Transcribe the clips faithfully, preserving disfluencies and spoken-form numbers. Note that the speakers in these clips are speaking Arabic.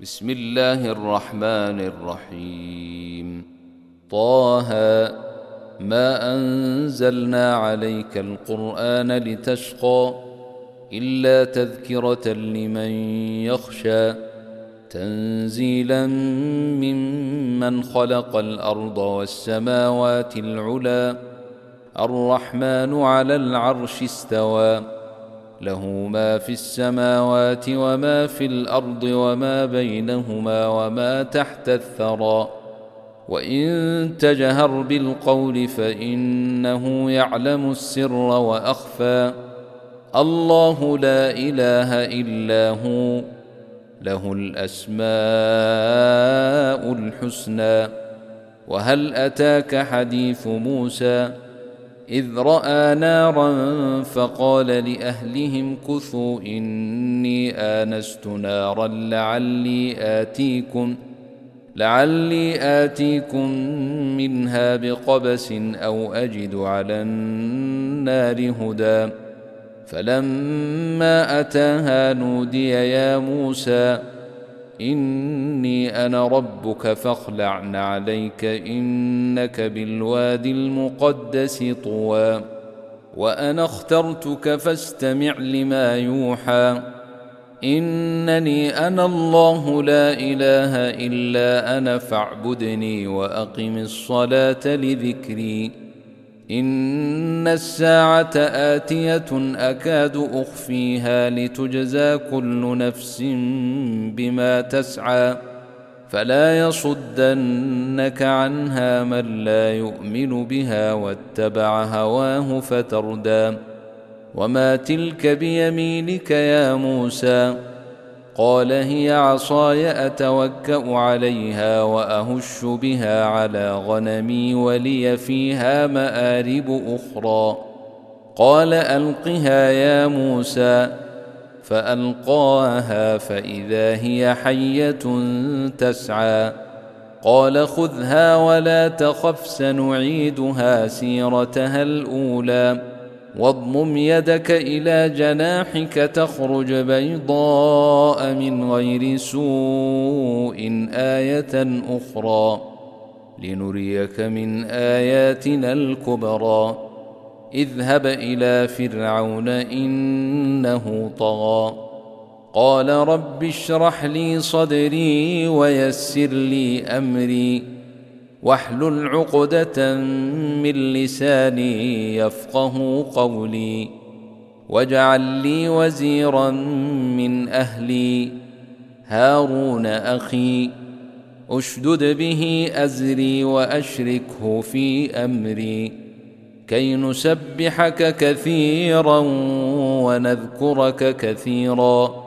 بسم الله الرحمن الرحيم. طه ما أنزلنا عليك القرآن لتشقى إلا تذكرة لمن يخشى تنزيلا ممن خلق الأرض والسماوات العلى الرحمن على العرش استوى له ما في السماوات وما في الأرض وما بينهما وما تحت الثرى وإن تجهر بالقول فإنه يعلم السر وأخفى الله لا إله إلا هو له الأسماء الحسنى. وهل أتاك حديث موسى إذ رأى نارا فقال لأهلهم كثوا إني آنست نارا لعلي آتيكم لعلي آتيكم منها بقبس أو أجد على النار هدى فلما أتاها نودي يا موسى إني أنا ربك فاخلع نعليك إنك بالوادي المقدس طوى وأنا اخترتك فاستمع لما يوحى إنني أنا الله لا إله إلا أنا فاعبدني وأقم الصلاة لذكري إن الساعة آتية أكاد أخفيها لتجزى كل نفس بما تسعى فلا يصدنك عنها من لا يؤمن بها واتبع هواه فتردى. وما تلك بيمينك يا موسى قال هي عصاي أتوكأ عليها وأهش بها على غنمي ولي فيها مآرب أخرى قال ألقها يا موسى فألقاها فإذا هي حية تسعى قال خذها ولا تخف سنعيدها سيرتها الأولى واضمم يدك إلى جناحك تخرج بيضاء من غير سوء آية أخرى لنريك من آياتنا الكبرى اذهب إلى فرعون إنه طغى قال رب اشرح لي صدري ويسر لي أمري واحلل عقدة من لساني يفقه قولي واجعل لي وزيرا من أهلي هارون أخي أشدد به أزري وأشركه في أمري كي نسبحك كثيرا ونذكرك كثيرا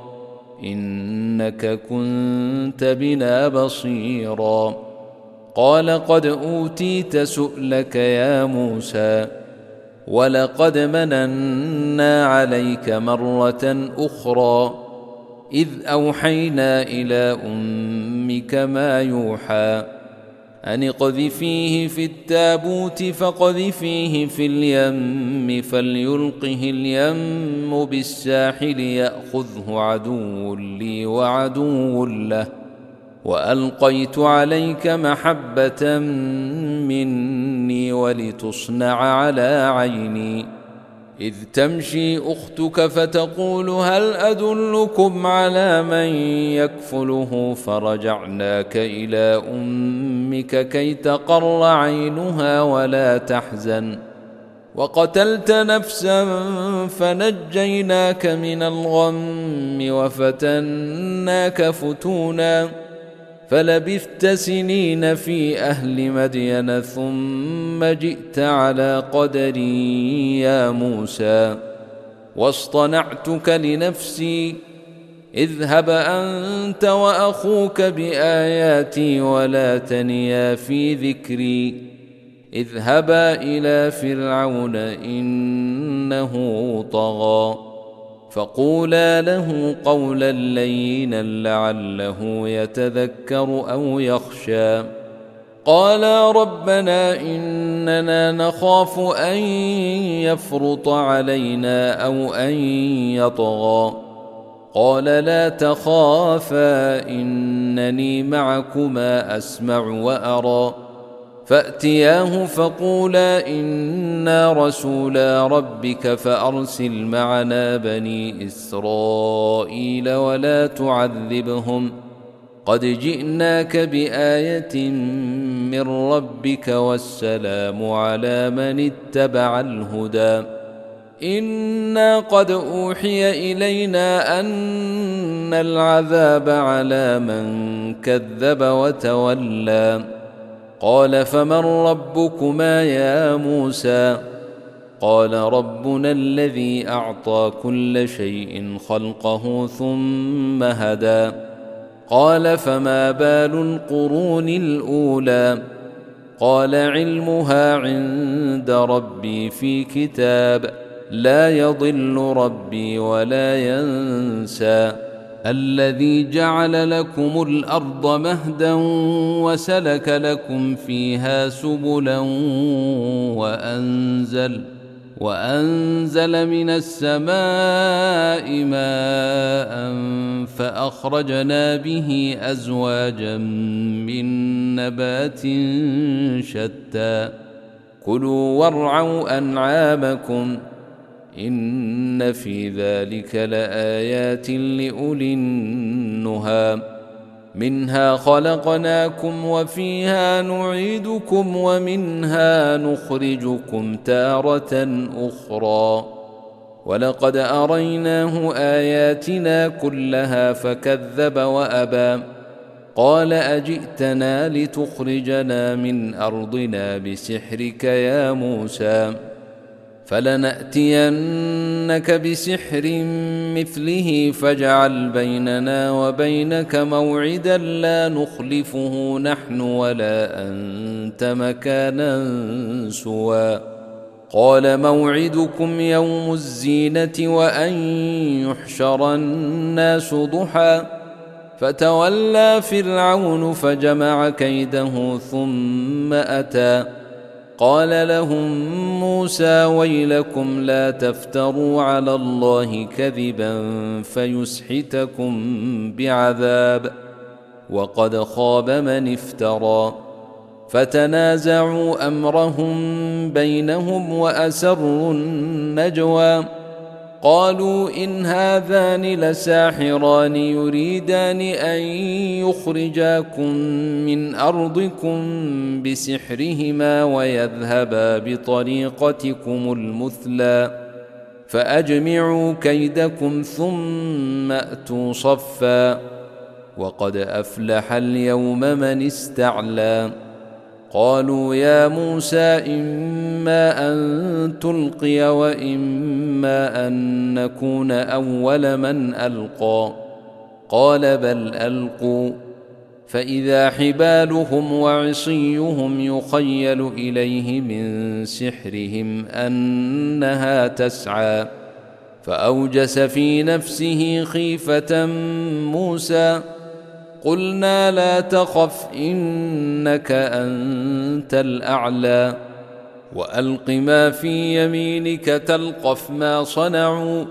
إنك كنت بنا بصيرا قال قد أوتيت سؤلك يا موسى ولقد مننا عليك مرة أخرى إذ أوحينا إلى أمك ما يوحى أن اقذفيه في التابوت فاقذفيه في اليم فليلقه اليم بالساحل يأخذه عدو لي وعدو له وألقيت عليك محبة مني ولتصنع على عيني إذ تمشي أختك فتقول هل أدلكم على من يكفله فرجعناك إلى أمك كي تقر عينها ولا تحزن وقتلت نفسا فنجيناك من الغم وفتناك فتونا فلبثت سنين في أهل مدين ثم جئت على قدري يا موسى واصطنعتك لنفسي اذهب أنت وأخوك بآياتي ولا تنيا في ذكري اذهبا إلى فرعون إنه طغى فقولا له قولا لينا لعله يتذكر أو يخشى قالا ربنا إننا نخاف أن يفرط علينا أو أن يطغى قال لا تخافا إنني معكما أسمع وأرى فأتياه فقولا إنا رسولا ربك فأرسل معنا بني إسرائيل ولا تعذبهم قد جئناك بآية من ربك والسلام على من اتبع الهدى إنا قد أوحي إلينا أن العذاب على من كذب وتولى قال فمن ربكما يا موسى قال ربنا الذي أعطى كل شيء خلقه ثم هدى قال فما بال القرون الأولى قال علمها عند ربي في كتاب لا يضل ربي ولا ينسى الذي جعل لكم الأرض مهدا وسلك لكم فيها سبلا وأنزل وأنزل من السماء ماء فأخرجنا به أزواجا من نبات شتى كلوا وارعوا أنعامكم إن في ذلك لآيات لأولي النهى منها خلقناكم وفيها نعيدكم ومنها نخرجكم تارة أخرى ولقد أريناه آياتنا كلها فكذب وأبى قال أجئتنا لتخرجنا من أرضنا بسحرك يا موسى فلنأتينك بسحر مثله فاجعل بيننا وبينك موعدا لا نخلفه نحن ولا أنت مكانا سوى قال موعدكم يوم الزينة وأن يحشر الناس ضحى فتولى فرعون فجمع كيده ثم أتى قال لهم موسى ويلكم لا تفتروا على الله كذبا فيسحتكم بعذاب وقد خاب من افترى فتنازعوا أمرهم بينهم وأسروا النجوى قالوا إن هذان لساحران يريدان أن يخرجاكم من أرضكم بسحرهما ويذهبا بطريقتكم المثلى فأجمعوا كيدكم ثم أتوا صفا وقد أفلح اليوم من استعلى قالوا يا موسى إما أن تلقي وإما أن نكون أول من ألقى قال بل ألقوا فإذا حبالهم وعصيهم يخيل إليه من سحرهم أنها تسعى فأوجس في نفسه خيفة موسى قلنا لا تخف إنك أنت الأعلى وألق ما في يمينك تلقف ما صنعوا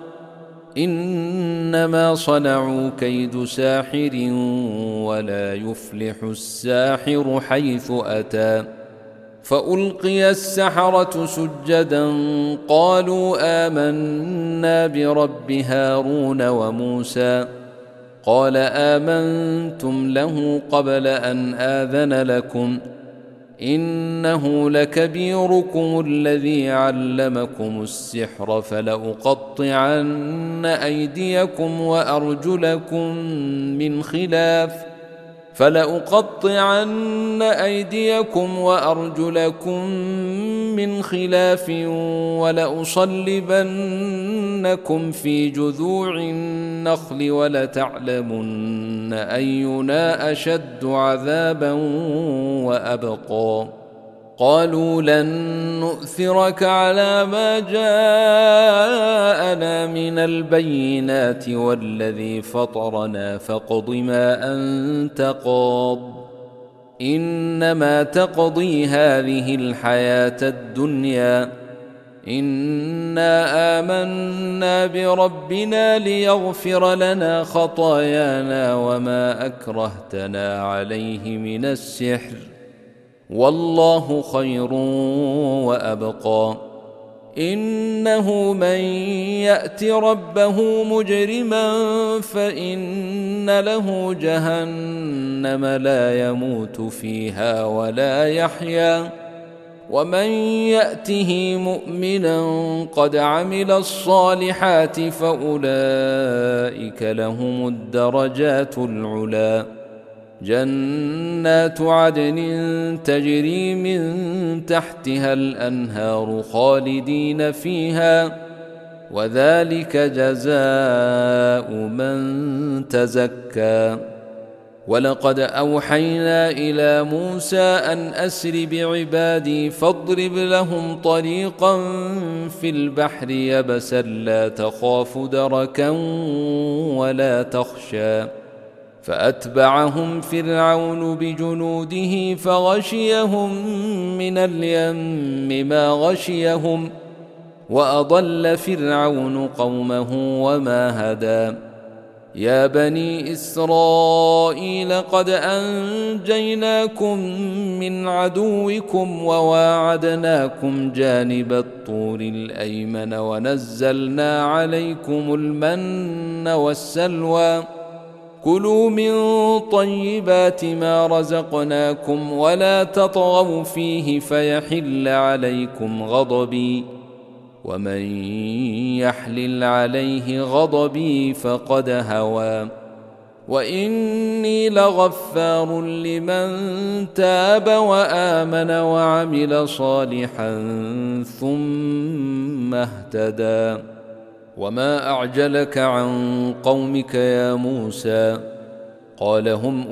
إنما صنعوا كيد ساحر ولا يفلح الساحر حيث أتى فألقي السحرة سجدا قالوا آمنا برب هارون وموسى قال آمنتم له قبل أن آذن لكم إنه لكبيركم الذي علمكم السحر فلأقطعن أيديكم وأرجلكم من خلاف فلأقطعن أيديكم وأرجلكم من خلاف ولأصلبنكم في جذوع النخل ولتعلمن أينا أشد عذابا وأبقى قالوا لن نؤثرك على ما جاءنا من البينات والذي فطرنا فاقض ما أنت قاض إنما تقضي هذه الحياة الدنيا إنا آمنا بربنا ليغفر لنا خطايانا وما أكرهتنا عليه من السحر والله خير وأبقى. إنه من يأت ربه مجرما فإن له جهنم لا يموت فيها ولا يحيا ومن يأته مؤمنا قد عمل الصالحات فأولئك لهم الدرجات العلى جنات عدن تجري من تحتها الأنهار خالدين فيها وذلك جزاء من تزكى. ولقد أوحينا إلى موسى أن أسر بعبادي فاضرب لهم طريقا في البحر يبسا لا تخاف دركا ولا تخشى فأتبعهم فرعون بجنوده فغشيهم من اليم ما غشيهم وأضل فرعون قومه وما هدى. يا بني إسرائيل قد أنجيناكم من عدوكم وواعدناكم جانب الطور الأيمن ونزلنا عليكم المن والسلوى كلوا من طيبات ما رزقناكم ولا تطغوا فيه فيحل عليكم غضبي ومن يحلل عليه غضبي فقد هوى وإني لغفار لمن تاب وآمن وعمل صالحا ثم اهتدى. وما أعجلك عن قومك يا موسى قال هم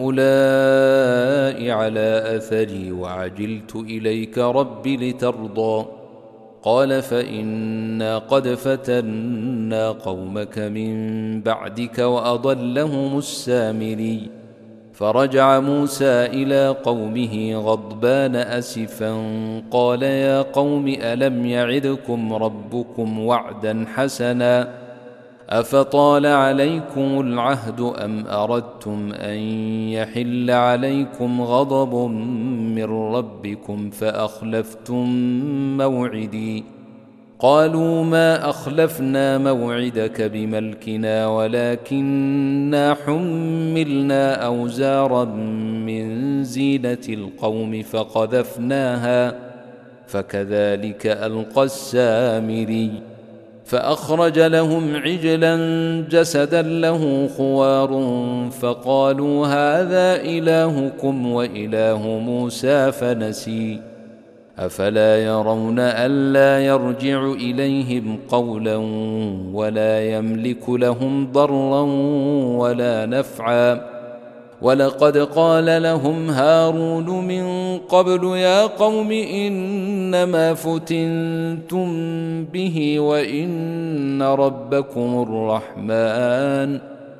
أولئك على أثري وعجلت إليك رب لترضى قال فإنا قد فتنا قومك من بعدك وأضلهم السامري. فرجع موسى إلى قومه غضبان أسفا قال يا قوم ألم يعدكم ربكم وعدا حسنا أفطال عليكم العهد أم أردتم أن يحل عليكم غضب من ربكم فأخلفتم موعدي قالوا ما أخلفنا موعدك بملكنا ولكننا حملنا أوزارا من زينة القوم فقذفناها فكذلك ألقى السامري فأخرج لهم عجلا جسدا له خوار فقالوا هذا إلهكم وإله موسى فنسي أفلا يرون ألا يرجع إليهم قولا ولا يملك لهم ضرا ولا نفعا. ولقد قال لهم هارون من قبل يا قوم إنما فتنتم به وإن ربكم الرحمن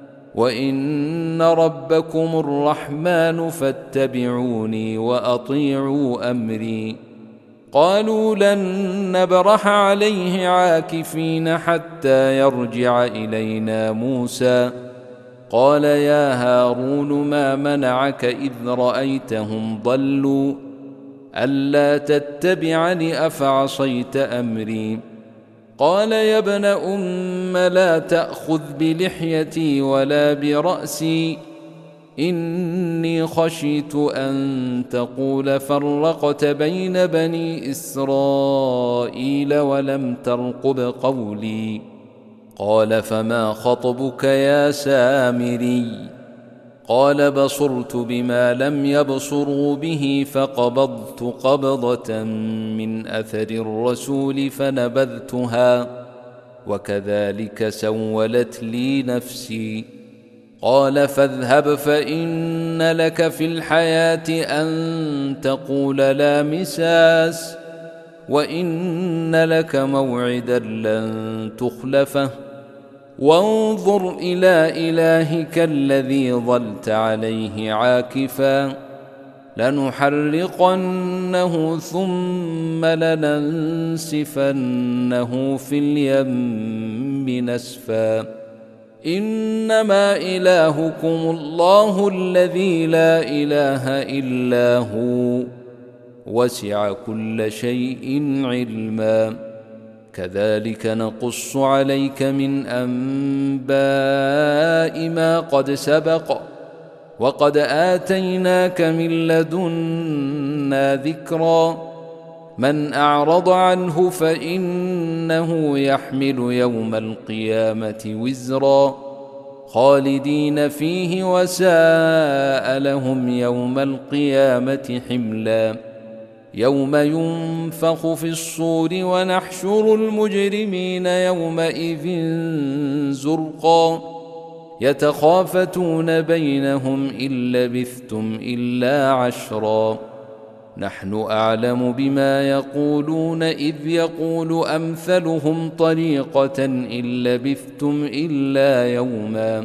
وإن ربكم الرحمن فاتبعوني وأطيعوا أمري. قالوا لن نبرح عليه عاكفين حتى يرجع إلينا موسى قال يا هارون ما منعك إذ رأيتهم ضلوا ألا تتبعني أفعصيت أمري قال يا ابن أم لا تأخذ بلحيتي ولا برأسي إني خشيت أن تقول فرقت بين بني إسرائيل ولم ترقب قولي قال فما خطبك يا سامري قال بصرت بما لم يبصروا به فقبضت قبضة من أثر الرسول فنبذتها وكذلك سولت لي نفسي قال فاذهب فإن لك في الحياة أن تقول لا مساس وإن لك موعدا لن تخلفه وانظر إلى إلهك الذي ظلت عليه عاكفا لنحرقنه ثم لننسفنه في اليم نسفا إنما إلهكم الله الذي لا إله إلا هو وسع كل شيء علما كذلك نقص عليك من أنباء ما قد سبق وقد آتيناك من لدنا ذكرا من أعرض عنه فإنه يحمل يوم القيامة وزرا خالدين فيه وساء لهم يوم القيامة حملا يوم ينفخ في الصور ونحشر المجرمين يومئذ زرقا يتخافتون بينهم إن لبثتم إلا عشرا نحن أعلم بما يقولون إذ يقول أمثلهم طريقة إن لبثتم إلا يوما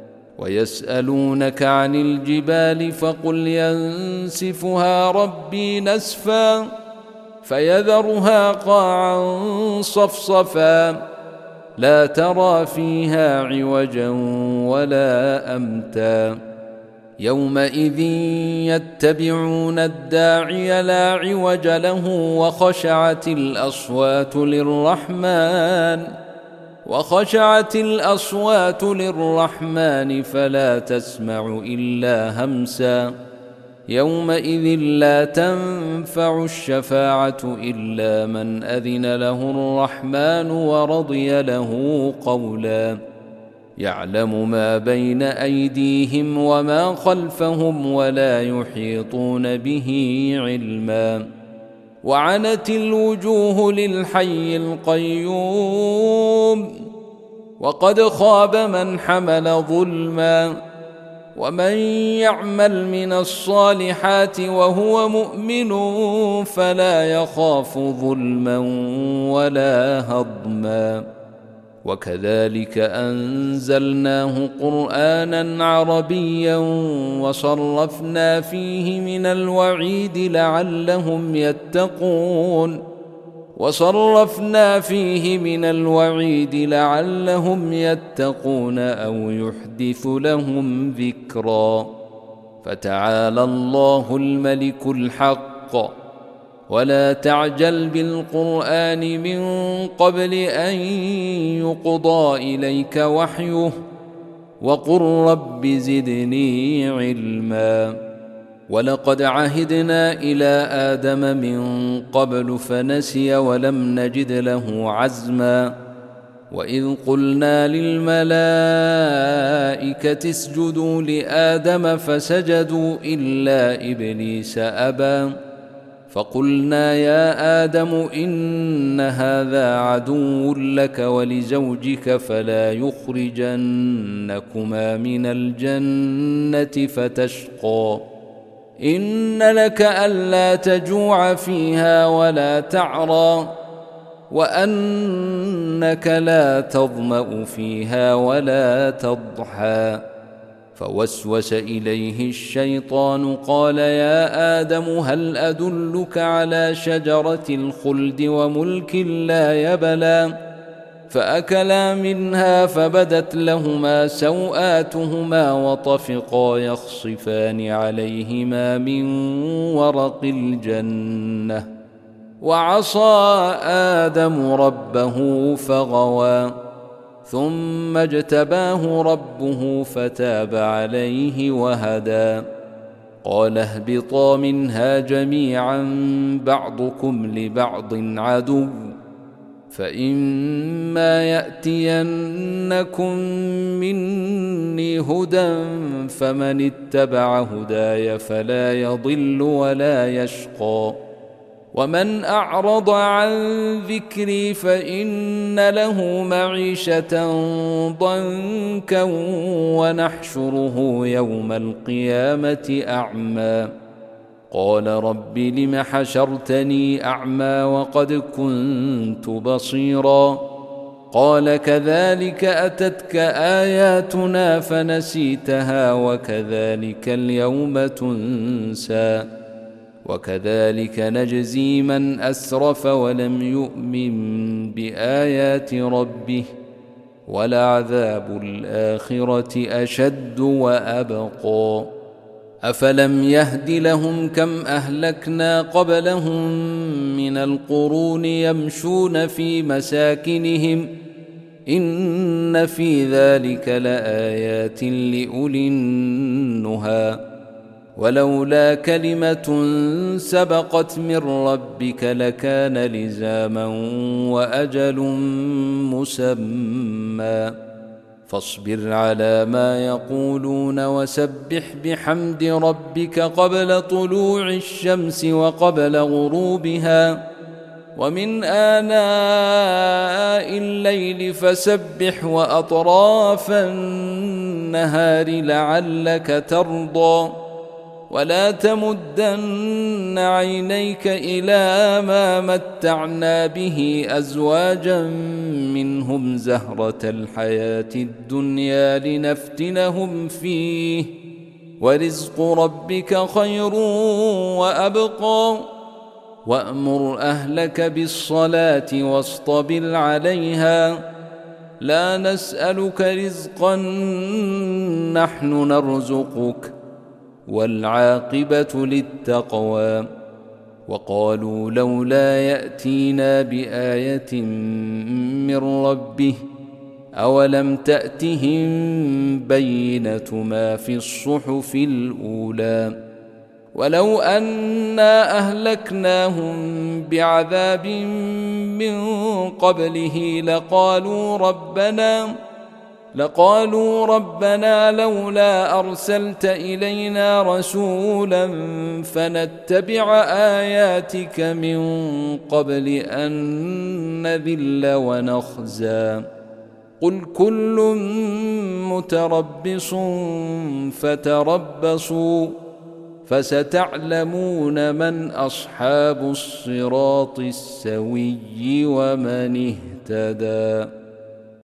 ويسألونك عن الجبال فقل ينسفها ربي نسفا فيذرها قاعا صفصفا لا ترى فيها عوجا ولا أمتا يومئذ يتبعون الداعي لا عوج له وخشعت الأصوات للرحمن وخشعت الأصوات للرحمن فلا تسمع إلا همسا يومئذ لا تنفع الشفاعة إلا من أذن له الرحمن ورضي له قولا يعلم ما بين أيديهم وما خلفهم ولا يحيطون به علما وعنت الوجوه للحي القيوم وقد خاب من حمل ظلما ومن يعمل من الصالحات وهو مؤمن فلا يخاف ظلما ولا هضما وكذلك أنزلناه قرآنا عربيا وصرفنا فيه من الوعيد لعلهم يتقون وصرفنا فيه من الوعيد لعلهم يتقون أو يحدث لهم ذكرا فتعالى الله الملك الحق ولا تعجل بالقرآن من قبل أن يقضى إليك وحيه وقل رب زدني علما ولقد عهدنا إلى آدم من قبل فنسي ولم نجد له عزما وإذ قلنا للملائكة اسجدوا لآدم فسجدوا إلا إبليس أبى فقلنا يا آدم إن هذا عدو لك ولزوجك فلا يخرجنكما من الجنة فتشقى إن لك ألا تجوع فيها ولا تعرى وأنك لا تظمأ فيها ولا تضحى فوسوس إليه الشيطان قال يا آدم هل أدلك على شجرة الخلد وملك لا يبلى فأكلا منها فبدت لهما سوآتهما وطفقا يخصفان عليهما من ورق الجنة وعصى آدم ربه فغوى ثم اجتباه ربه فتاب عليه وهدى قال اهبطا منها جميعا بعضكم لبعض عدو فإما يأتينكم مني هدى فمن اتبع هداي فلا يضل ولا يشقى ومن أعرض عن ذكري فإن له معيشة ضنكا ونحشره يوم القيامة أعمى قال رب لم حشرتني أعمى وقد كنت بصيرا قال كذلك أتتك آياتنا فنسيتها وكذلك اليوم تنسى وكذلك نجزي من أسرف ولم يؤمن بآيات ربه ولعذاب الآخرة أشد وأبقى أفلم يهد لهم كم أهلكنا قبلهم من القرون يمشون في مساكنهم إن في ذلك لآيات لأولي النهى ولولا كلمة سبقت من ربك لكان لزاما وأجل مسمى فاصبر على ما يقولون وسبح بحمد ربك قبل طلوع الشمس وقبل غروبها ومن آناء الليل فسبح وأطراف النهار لعلك ترضى ولا تمدن عينيك إلى ما متعنا به أزواجا منهم زهرة الحياة الدنيا لنفتنهم فيه ورزق ربك خير وأبقى وأمر أهلك بالصلاة واصطبر عليها لا نسألك رزقا نحن نرزقك والعاقبة للتقوى وقالوا لولا يأتينا بآية من ربه أولم تأتهم بينة ما في الصحف الأولى ولو أنا أهلكناهم بعذاب من قبله لقالوا ربنا لقالوا ربنا لولا أرسلت إلينا رسولا فنتبع آياتك من قبل أن نذل ونخزى قل كل متربص فتربصوا فستعلمون من أصحاب الصراط السوي ومن اهتدى.